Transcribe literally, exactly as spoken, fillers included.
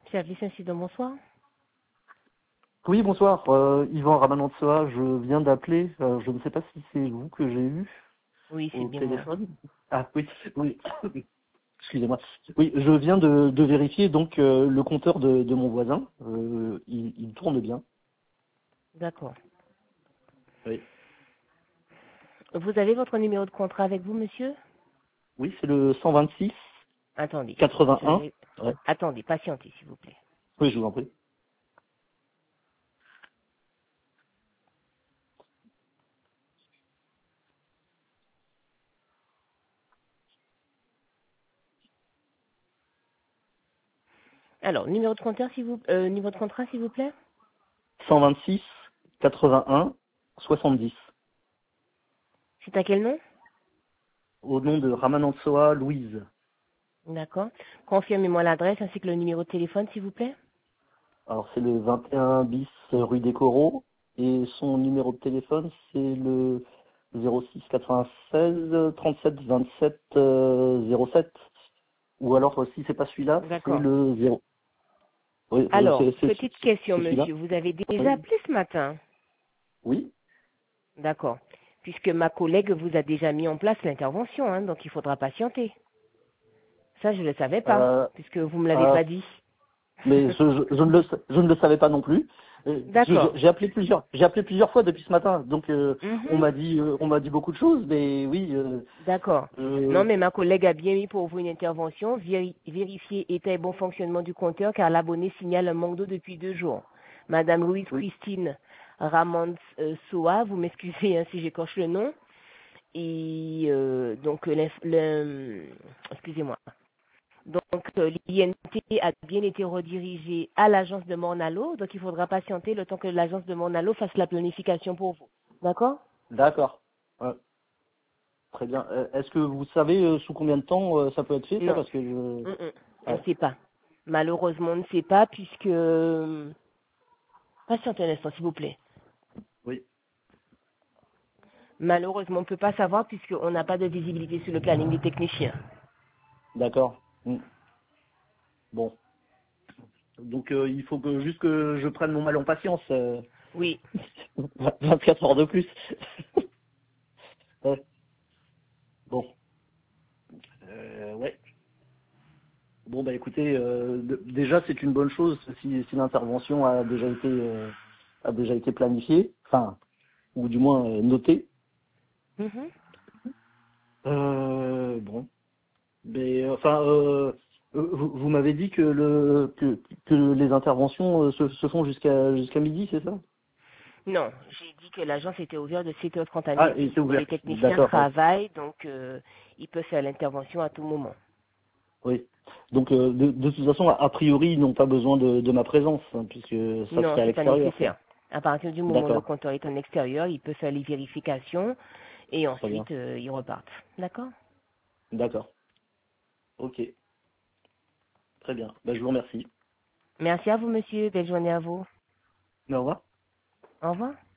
Service incident, bonsoir. Oui, bonsoir. Euh, Yvan Ramanantsoa, je viens d'appeler. Euh, je ne sais pas si c'est vous que j'ai eu Oui, c'est au bien moi. téléphone. Ah oui, oui. Excusez-moi. Oui, je viens de, de vérifier donc euh, le compteur de, de mon voisin. Euh, il, il tourne bien. D'accord. Oui. Vous avez votre numéro de contrat avec vous, monsieur? Oui, c'est le cent vingt-six Attendez. Je quatre-vingt-un. vais... Ouais. Attendez, patientez, s'il vous plaît. Oui, je vous en prie. Alors, numéro de compteur, s'il vous... Euh, numéro de contrat, s'il vous plaît? cent vingt-six quatre-vingt-un soixante-dix. C'est à quel nom? Au nom de Ramanantsoa Louise. D'accord. Confirmez-moi l'adresse ainsi que le numéro de téléphone, s'il vous plaît. Alors c'est le vingt et un bis rue des Coraux et son numéro de téléphone c'est le zéro six quatre-vingt-seize trente-sept vingt-sept euh, zéro sept, ou alors euh, si c'est pas celui-là c'est D'accord. le zéro. Oui, euh, Alors, c'est c'est- petite question, c'est celui-là. monsieur. Vous avez déjà Oui. appelé ce matin? Oui. D'accord. Puisque ma collègue vous a déjà mis en place l'intervention, hein, donc il faudra patienter. Ça, je ne le savais pas, Euh, puisque vous me l'avez euh, pas dit. mais je, je, je ne le, je ne le savais pas non plus. Euh, parce que J'ai D'accord. j'ai appelé plusieurs, j'ai appelé plusieurs fois depuis ce matin, donc euh, on Mhm. m'a dit, euh, on m'a dit beaucoup de choses, mais oui, euh, D'accord. euh, Non, mais ma collègue a bien mis pour vous une intervention, véri- vérifier état et bon fonctionnement du compteur, car l'abonné signale un manque d'eau depuis deux jours. Madame Louise oui, Christine Ramon euh, Soa, vous m'excusez hein, si j'écorche le nom. Et euh, donc, l'inf- le, excusez-moi. Donc, euh, l'I N T a bien été redirigé à l'agence de Mornalo, donc il faudra patienter le temps que l'agence de Mornalo fasse la planification pour vous. D'accord? d'accord. Ouais. Très bien. Euh, Est-ce que vous savez euh, sous combien de temps euh, ça peut être fait, ça? Non. Parce que je... Mm, mm. On ne Ouais. sait pas. Malheureusement, on ne sait pas puisque... Patientez un instant, s'il vous plaît. Oui. Malheureusement, on ne peut pas savoir puisqu'on n'a pas de visibilité sur le planning des techniciens. D'accord. Mm. Bon. Donc euh, il faut que juste que je prenne mon mal en patience. Euh... Oui. vingt-quatre heures de plus. Ouais. Bon. Euh, ouais. Bon bah écoutez, euh, d- déjà c'est une bonne chose si, si l'intervention a déjà été euh, a déjà été planifiée, enfin ou du moins euh, notée. Mhm. Euh, bon. Mais euh, enfin, euh, euh, vous, vous m'avez dit que le que, que les interventions euh, se, se font jusqu'à jusqu'à midi, c'est ça? Non, j'ai dit que l'agence était ouverte de sept heures trente à Ah, et midi. c'est Mais les ouvert. techniciens D'accord, ouais. travaillent, donc euh, ils peuvent faire l'intervention à tout moment. Oui. Donc euh, de, de toute façon, a priori, ils n'ont pas besoin de, de ma présence, hein, puisque ça se Non, fait à c'est pas l'extérieur, quoi. nécessaire. À partir du moment où le D'accord. compteur est en extérieur, il peut faire les vérifications et Très bien. ensuite euh, ils repartent. D'accord? D'accord. Ok. Très bien. Bah, je vous remercie. Merci à vous, monsieur. Belle journée à vous. Au revoir. Au revoir.